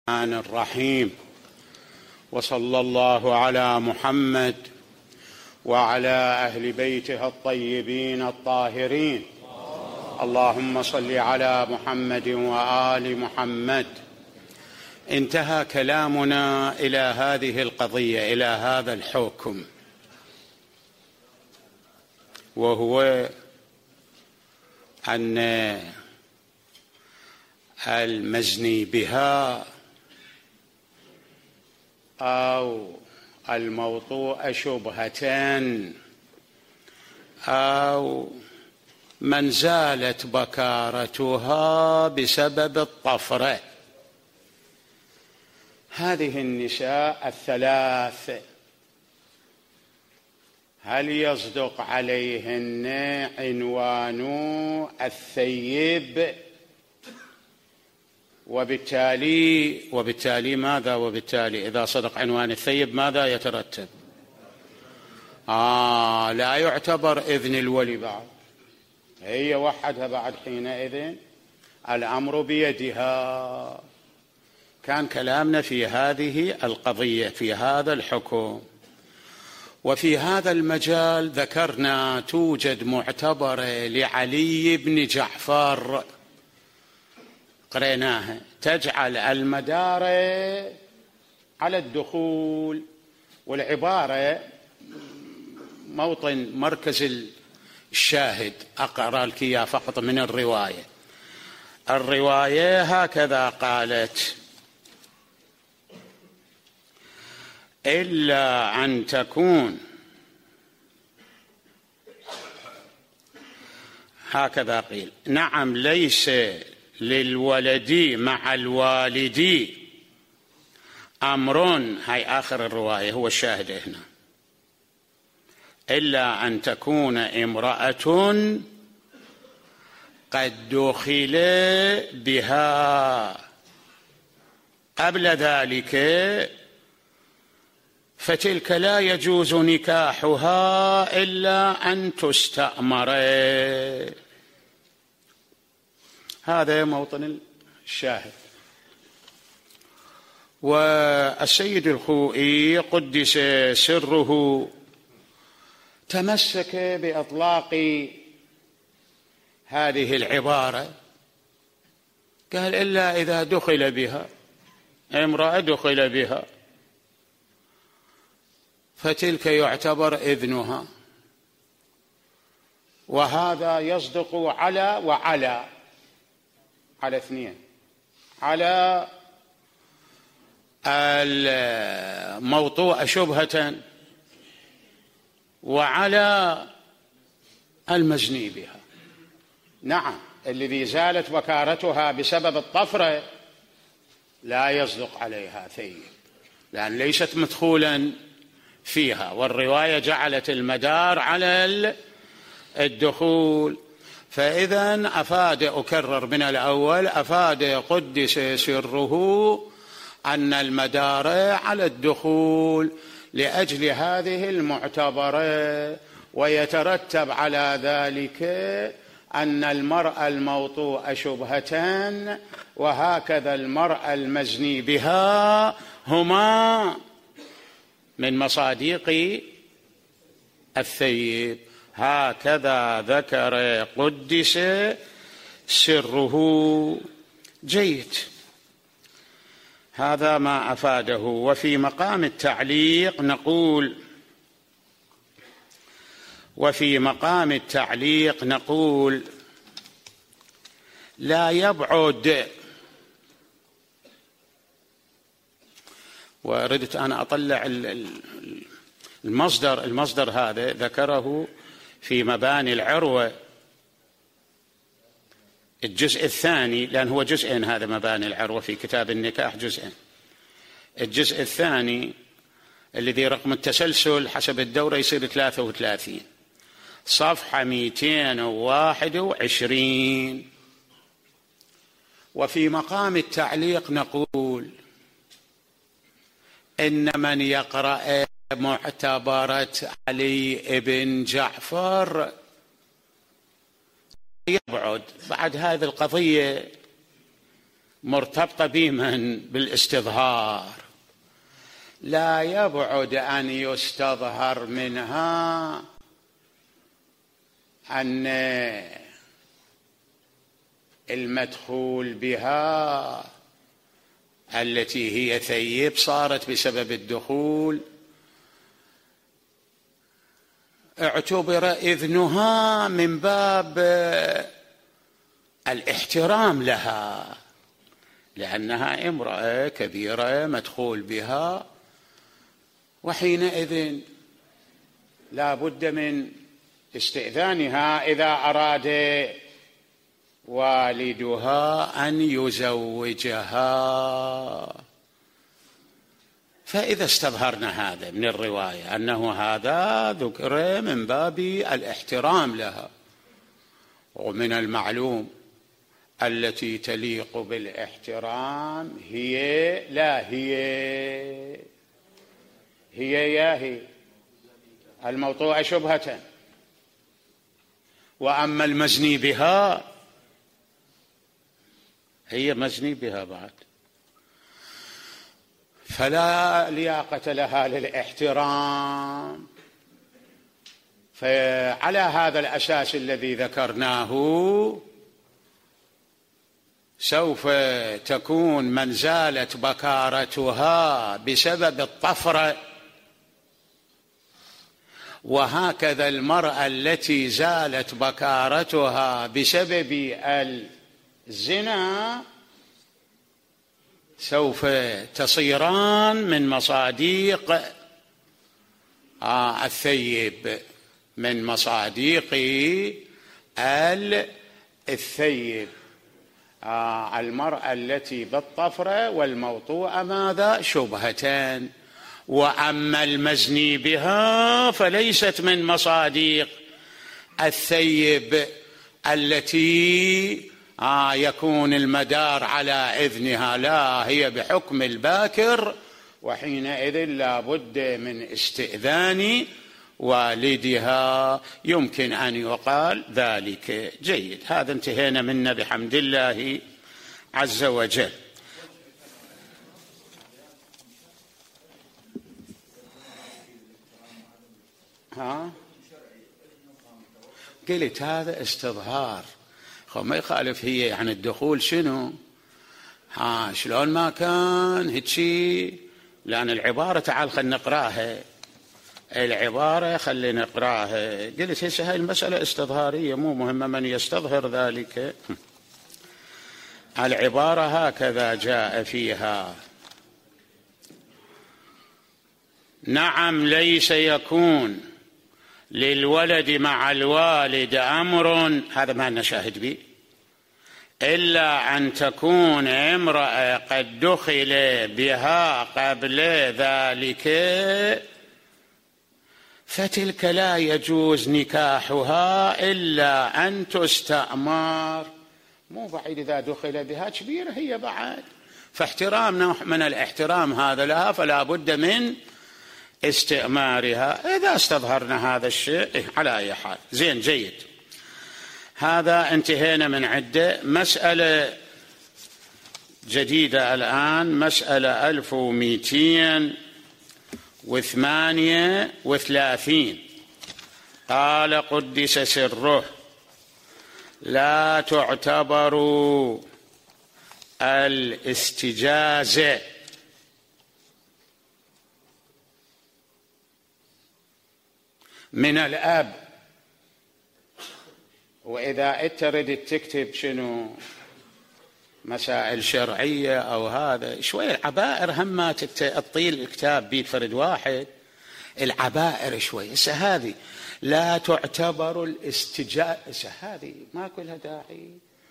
الرحمن الرحيم. وصلى الله على محمد وعلى أهل بيته الطيبين الطاهرين. اللهم صل على محمد وآل محمد. انتهى كلامنا إلى هذه القضية، إلى هذا الحكم، وهو أن المزني بها أو الموطوء شبهة أو من زالت بكارتها بسبب الطفرة، هذه النساء الثلاث هل يصدق عليهن عنوان الثيب؟ وبالتالي ماذا؟ وبالتالي إذا صدق عنوان الثيب ماذا يترتب؟ لا يعتبر إذن الولي بعد، هي وحدها بعد، حينئذ الأمر بيدها. كان كلامنا في هذه القضية، في هذا الحكم. وفي هذا المجال ذكرنا توجد معتبرة لعلي بن جعفر قريناها، تجعل المدار على الدخول، والعبارة موطن مركز الشاهد. أقرأ لك إياه فقط من الرواية هكذا قالت: إلا أن تكون، هكذا قيل، نعم، ليس للولد مع الوالد أمر، هاي آخر الرواية، هو الشاهد هنا، إلا أن تكون امرأة قد دخل بها قبل ذلك، فتلك لا يجوز نكاحها إلا أن تستأمر. هذا موطن الشاهد. والسيد الخوئي قدس سره تمسك بإطلاق هذه العبارة، قال: إلا إذا دخل بها امرأة، دخل بها، فتلك يعتبر إذنها. وهذا يصدق على وعلى، على اثنين، على الموطوء شبهة وعلى المزني بها. نعم، الذي زالت بكارتها بسبب الطفرة لا يصدق عليها ثيب، لأن ليست مدخولا فيها، والرواية جعلت المدار على الدخول. فإذا أفاد، أكرر من الأول، أفاد قدس سره أن المدار على الدخول لأجل هذه المعتبرة، ويترتب على ذلك أن المرأة الموطوء شبهة وهكذا المرأة المزني بها هما من مصاديق الثيب. هكذا ذكر قدس سره. جيد، هذا ما أفاده. وفي مقام التعليق نقول لا يبعد، وردت أنا أطلع المصدر هذا، ذكره في مباني العروة الجزء الثاني، لأن هو جزئين، هذا مباني العروة في كتاب النكاح جزئين. الجزء الثاني الذي رقم التسلسل حسب الدورة يصير 33، صفحة 221. وفي مقام التعليق نقول إن من يقرأ معتبرة علي بن جعفر يبعد بعد هذه القضية مرتبطة بمن؟ بالاستظهار، لا يبعد أن يستظهر منها أن المدخول بها التي هي ثيب صارت بسبب الدخول اعتبر إذنها من باب الاحترام لها، لأنها امرأة كبيرة مدخول بها، وحينئذ لا بد من استئذانها إذا أراد والدها أن يزوجها. فإذا استظهرنا هذا من الرواية أنه هذا ذكر من باب الاحترام لها، ومن المعلوم التي تليق بالاحترام هي الموطوءة شبهة، وأما المزني بها هي مزني بها بعد، فلا لياقة لها للاحترام. فعلى هذا الأساس الذي ذكرناه سوف تكون من زالت بكارتها بسبب الطفرة، وهكذا المرأة التي زالت بكارتها بسبب الزنا سوف تصيران من مصاديق الثيب، من مصاديق الثيب. المرأة التي بالطفرة والموطوءة ماذا؟ شبهتان. وأما المزني بها فليست من مصاديق الثيب التي يكون المدار على إذنها، لا، هي بحكم الباكر، وحينئذ لا بد من استئذان والدها. يمكن أن يقال ذلك. جيد، هذا انتهينا منه بحمد الله عز وجل. قلت هذا استظهار، ما يخالف هي يعني الدخول شنو؟ شلون ما كان هيك، لأن العبارة تعال خلينا نقراها، العبارة خلينا نقراها. قلت هسه هاي المسألة استظهارية، مو مهمة من يستظهر ذلك. العبارة هكذا جاء فيها: نعم، ليس يكون للولد مع الوالد أمر، هذا ما نشاهد به، إلا أن تكون امرأة قد دخل بها قبل ذلك، فتلك لا يجوز نكاحها إلا أن تستأمر. مو بعيد إذا دخل بها كبيرة هي بعد، فاحترامنا من الاحترام هذا لها، فلا بد من استئمارها إذا استظهرنا هذا الشيء على أي حال. زين، جيد، هذا انتهينا من عدة. مسألة جديدة الآن، مسألة 1238. قال قدس سره: لا تعتبر الاستجازة من الأب. وإذا تريد تكتب شنو مسائل شرعية أو هذا شوية، العبائر همات تطيل الكتاب بيد فرد واحد، العبائر شوية. هذه لا تعتبر الاستجازة، هذه ما كلها داعي.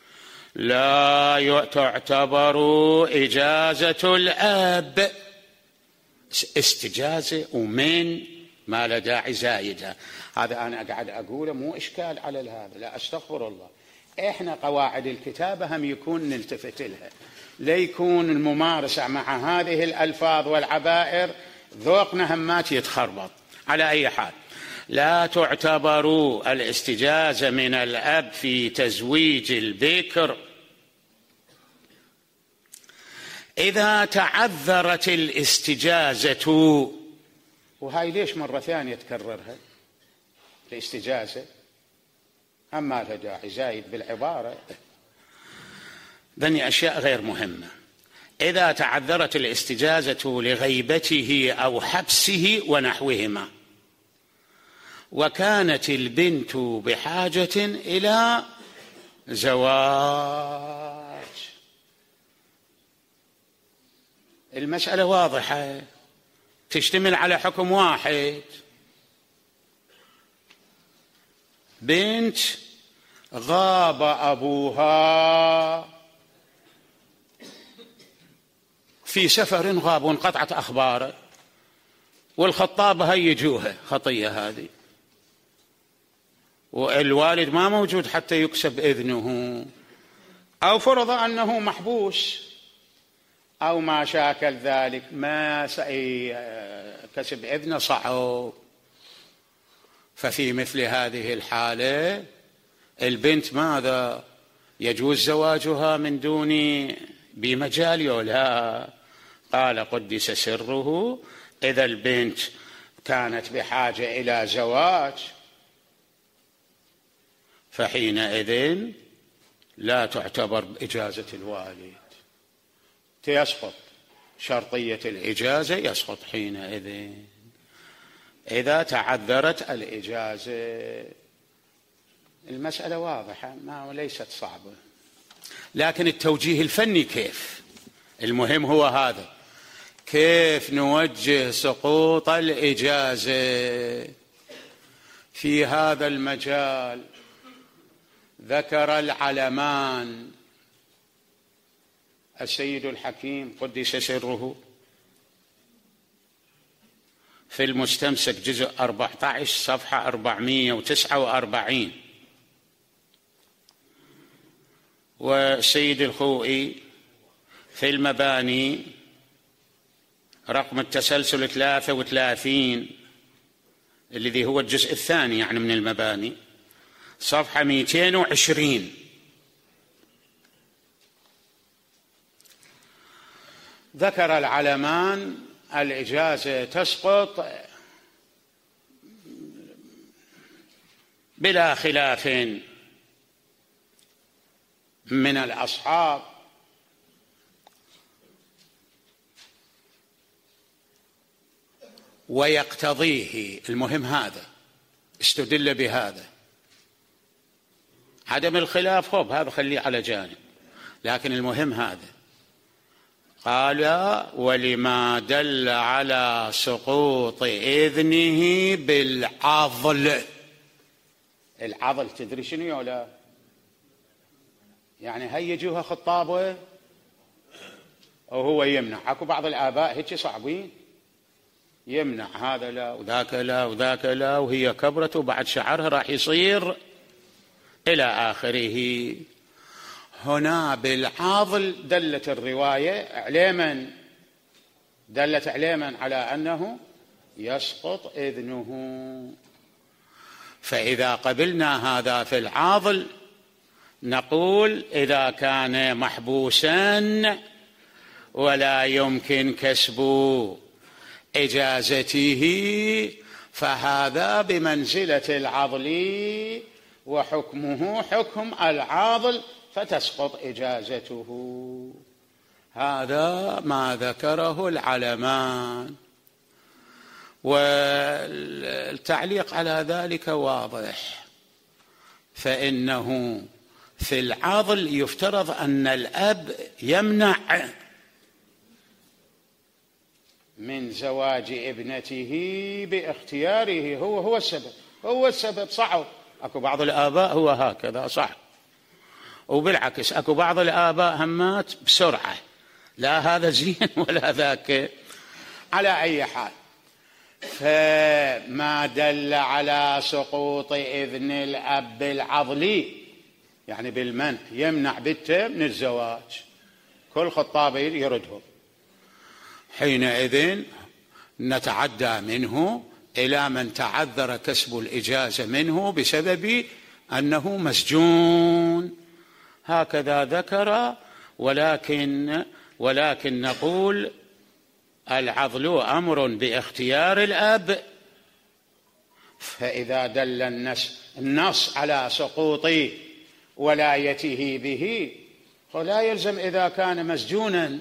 لا تعتبر إجازة الأب، استجازة ومن ما لا داعي زايدها. هذا أنا قاعد أقوله مو إشكال على هذا، لا أستغفر الله. إحنا قواعد الكتابة هم يكون نلتفت لها، ليكون الممارسة مع هذه الألفاظ والعبائر ذوقنا همات يتخربط. على أي حال، لا تعتبر الاستجازة من الأب في تزويج البكر إذا تعذرت الاستجازة، وهاي ليش مرة ثانية تكررها الاستجازة؟ أما لها داعي زايد بالعبارة، ذني أشياء غير مهمة. إذا تعذرت الاستجازة لغيبته أو حبسه ونحوهما، وكانت البنت بحاجة إلى زواج. المسألة واضحة، تشتمل على حكم واحد. بنت غاب أبوها في سفر، غاب وانقطعت أخباره، والخطاب هيجوها خطية هذه، والوالد ما موجود حتى يكسب إذنه، أو فرض أنه محبوس أو ما شاكل ذلك، ما كسب إذنه صعب. ففي مثل هذه الحالة البنت ماذا؟ يجوز زواجها من دون بمجال ولا؟ قال قدس سره: إذا البنت كانت بحاجة إلى زواج فحينئذ لا تعتبر إجازة الوالد، تسقط شرطية الإجازة، يسقط حينئذ إذا تعذرت الإجازة. المسألة واضحة، ما ليست صعبة، لكن التوجيه الفني كيف؟ المهم هو هذا، كيف نوجه سقوط الإجازة في هذا المجال. ذكر العلمان السيد الحكيم قدس سره في المستمسك جزء 14 صفحة 449، والسيد الخوئي في المباني رقم التسلسل 33 الذي هو الجزء الثاني يعني من المباني صفحة 220. ذكر العلمان الإجازة تسقط بلا خلاف من الأصحاب، ويقتضيه، المهم هذا استدل بهذا، عدم الخلاف هذا خليه على جانب، لكن المهم هذا. قال: ولما دل على سقوط إذنه بالعضل. العضل تدري شنو ولا؟ يعني هيجوها خطابه وهو يمنع. اكو بعض الآباء هيك صعبين، يمنع هذا لا وذاك لا وذاك لا، وهي كبرت وبعد شعرها راح يصير إلى آخره. هنا بالعاضل دلت الرواية دلت علما على أنه يسقط إذنه. فإذا قبلنا هذا في العاضل نقول: إذا كان محبوسا ولا يمكن كسب إجازته فهذا بمنزلة العضل وحكمه حكم العاضل فتسقط إجازته. هذا ما ذكره العلمان، والتعليق على ذلك واضح. فإنه في العضل يفترض أن الأب يمنع من زواج ابنته باختياره، هو السبب صعب. أكو بعض الآباء هو هكذا صح، وبالعكس أكو بعض الآباء همات بسرعة، لا هذا زين ولا ذاك. على أي حال، فما دل على سقوط إذن الأب بالعضل يعني بالمنع، يمنع بنته من الزواج، كل خطاب يردهم، حينئذ نتعدى منه إلى من تعذر كسب الإجازة منه بسبب أنه مسجون. هكذا ذكر، ولكن ولكن نقول العضل أمر باختيار الأب، فإذا دل النص على سقوط ولايته به فلا يلزم إذا كان مسجونا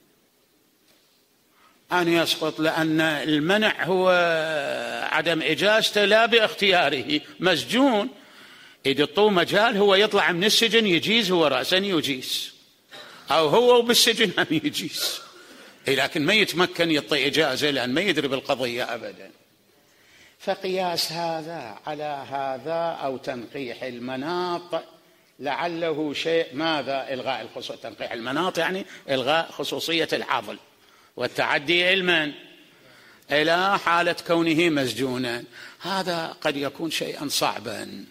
أن يسقط، لأن المنع هو عدم إجازته لا باختياره. مسجون إذا طو مجال هو يطلع من السجن يجيز، هو رأسا يجيز، أو هو بالسجن هم يجيز، لكن ما يتمكن يعطي إجازة لأن ما يدري بالقضية أبدا. فقياس هذا على هذا أو تنقيح المناط لعله شيء ماذا إلغاء الخصوصية. تنقيح المناط يعني إلغاء خصوصية العضل والتعدي علما إلى حالة كونه مسجونا، هذا قد يكون شيئا صعبا.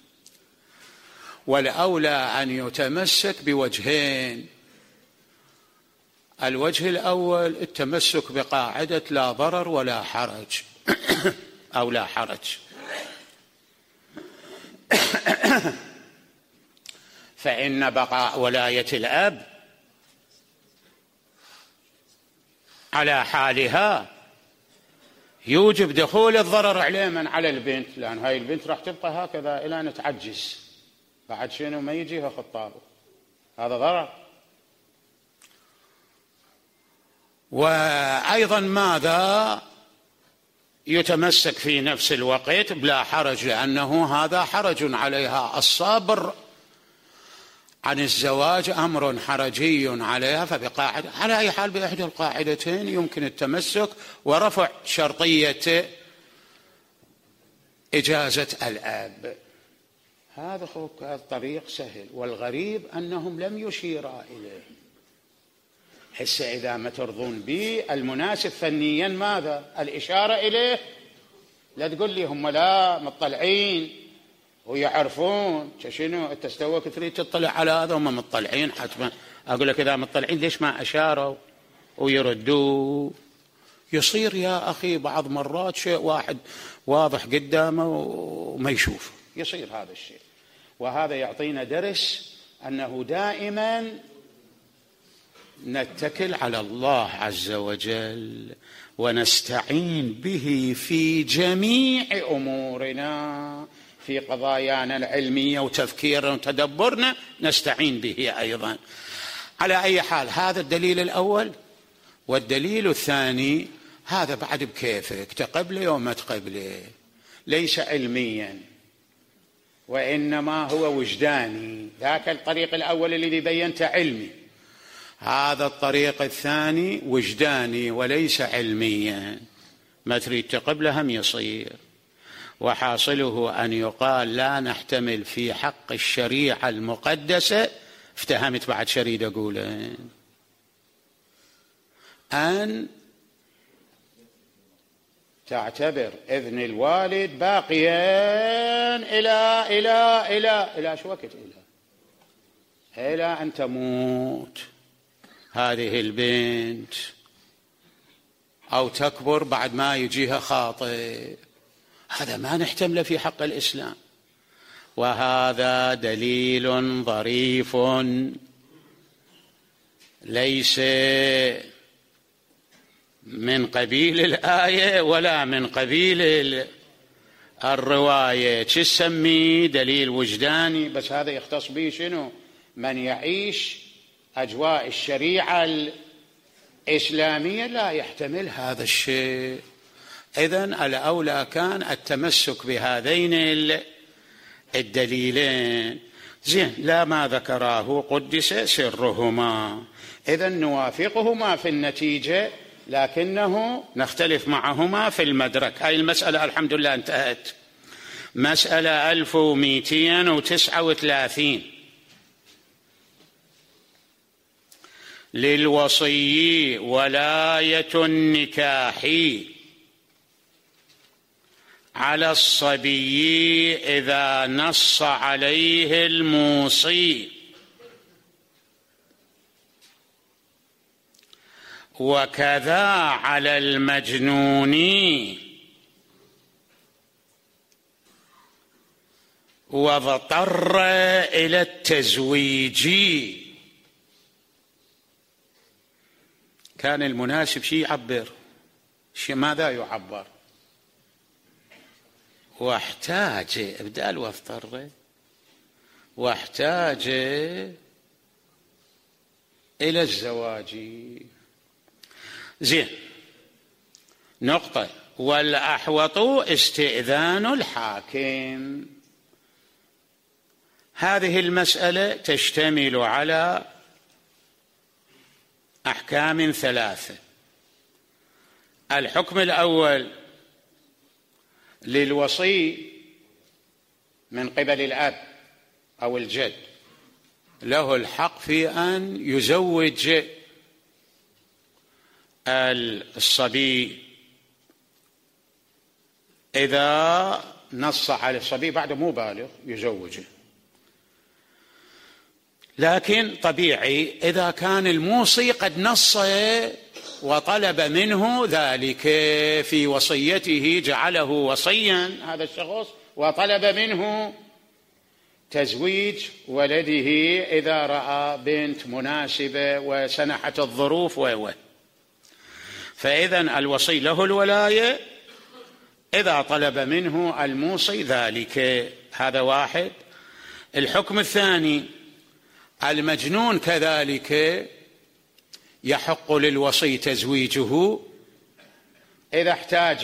والأولى أن يتمسك بوجهين. الوجه الأول التمسك بقاعدة لا ضرر ولا حرج أو لا حرج، فإن بقاء ولاية الأب على حالها يوجب دخول الضرر عليما على البنت، لأن هاي البنت راح تبقى هكذا إلى أن تعجز، بعد شنو ما يجيها خطابه، هذا ضرر. وأيضا ماذا يتمسك في نفس الوقت بلا حرج، لأنه هذا حرج عليها. الصبر عن الزواج أمر حرجي عليها، فبقاعدة على أي حال بإحدى القاعدتين يمكن التمسك ورفع شرطية إجازة الأب. هذا الطريق سهل، والغريب أنهم لم يشيرا إليه. حس إذا ما ترضون به المناسب فنيا ماذا الإشارة إليه، لا تقول لي هم لا مطلعين ويعرفون شنو تستوى تريد تطلع على هذا، هم مطلعين حتما. أقول لك إذا مطلعين ليش ما أشاروا ويردوا؟ يصير يا أخي بعض مرات شيء واحد واضح قدامه وما يشوف، يصير هذا الشيء. وهذا يعطينا درس أنه دائما نتكل على الله عز وجل ونستعين به في جميع أمورنا، في قضايانا العلمية وتفكيرنا وتدبرنا نستعين به أيضا. على أي حال هذا الدليل الأول. والدليل الثاني هذا بعد بكيفك، تقبله وما تقبله، ليس علميا وإنما هو وجداني. ذاك الطريق الأول الذي بينته علمي، هذا الطريق الثاني وجداني وليس علميا. ما تريد تقبله هم يصير. وحاصله أن يقال لا نحتمل في حق الشريعة المقدسة، افتهمت بعد شريد أقول أن تعتبر إذن الوالد باقيا إلى شو وقت إلى أن تموت هذه البنت أو تكبر بعد ما يجيها خاطئ. هذا ما نحتمله في حق الإسلام. وهذا دليل ظريف ليس من قبيل الآية ولا من قبيل الرواية. شو تسميه؟ دليل وجداني. بس هذا يختص به شنو؟ من يعيش أجواء الشريعة الإسلامية لا يحتمل هذا الشيء. إذن الأولى كان التمسك بهذين الدليلين. زين، لا ما ذكراه قدس سرهما، إذن نوافقهما في النتيجة لكنه نختلف معهما في المدرك. هاي المسألة الحمد لله انتهت. مسألة 1239 للوصي ولاية النكاح على الصبي إذا نص عليه الموصي، وكذا على المجنون واضطر إلى التزويج. كان المناسب شيء يعبر، ماذا يعبر؟ واحتاج ابدال واضطر، واحتاج إلى الزواج. زين، نقطة. والأحوط استئذان الحاكم. هذه المسألة تشتمل على أحكام ثلاثة. الحكم الأول للوصي من قبل الأب أو الجد، له الحق في أن يزوج الصبي إذا نص على الصبي، بعد مو بالغ يزوجه. لكن طبيعي إذا كان الموصي قد نص وطلب منه ذلك في وصيته، جعله وصيا هذا الشخص، وطلب منه تزويج ولده إذا رأى بنت مناسبة وسنحت الظروف فإذن الوصي له الولاية إذا طلب منه الموصي ذلك. هذا واحد. الحكم الثاني، المجنون كذلك يحق للوصي تزويجه إذا احتاج.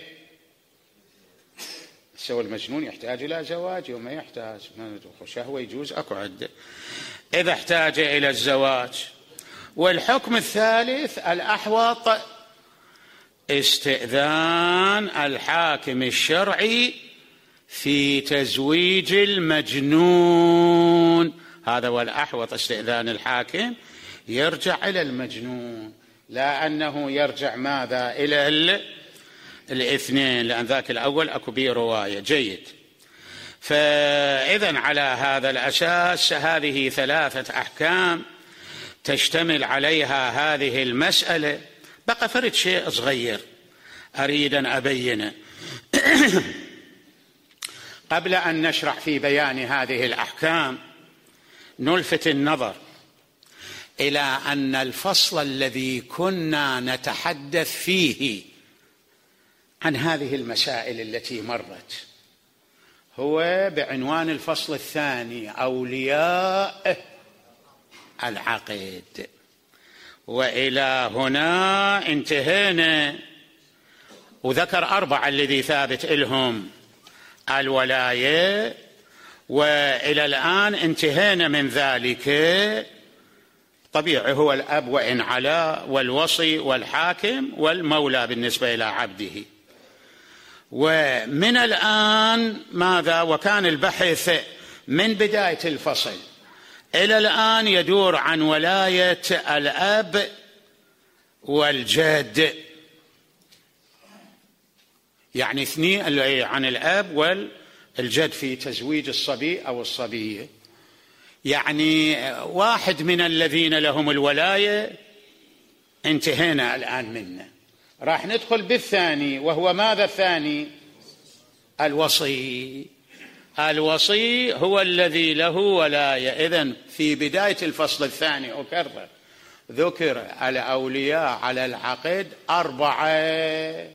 سوى المجنون يحتاج إلى زواج وما يحتاج شهوة يجوز، أكو عدة. إذا احتاج إلى الزواج. والحكم الثالث الأحوط استئذان الحاكم الشرعي في تزويج المجنون. هذا هو الأحوط، استئذان الحاكم يرجع إلى المجنون، لا أنه يرجع ماذا إلى الاثنين، لأن ذاك الأول أكو به رواية. جيد. فإذن على هذا الأساس هذه ثلاثة أحكام تشتمل عليها هذه المسألة. بقى فرد شيء صغير أريد أن أبينه قبل أن نشرح في بيان هذه الأحكام. نلفت النظر إلى أن الفصل الذي كنا نتحدث فيه عن هذه المسائل التي مرت هو بعنوان الفصل الثاني، أولياء العقد. وإلى هنا انتهينا، وذكر 4 الذي ثابت لهم الولاية، وإلى الآن انتهينا من ذلك. طبيعي هو الأب وإن علا، والوصي والحاكم والمولى بالنسبة إلى عبده. ومن الآن ماذا؟ وكان البحث من بداية الفصل إلى الآن يدور عن ولاية الأب والجد، يعني اثنين عن الأب والجد في تزويج الصبي أو الصبية. يعني واحد من الذين لهم الولاية انتهينا الآن منه. راح ندخل بالثاني، وهو ماذا الثاني؟ الوصي. الوصي هو الذي له ولاية. إذن في بداية الفصل الثاني أكرر ذكر الأولياء على العقد 4.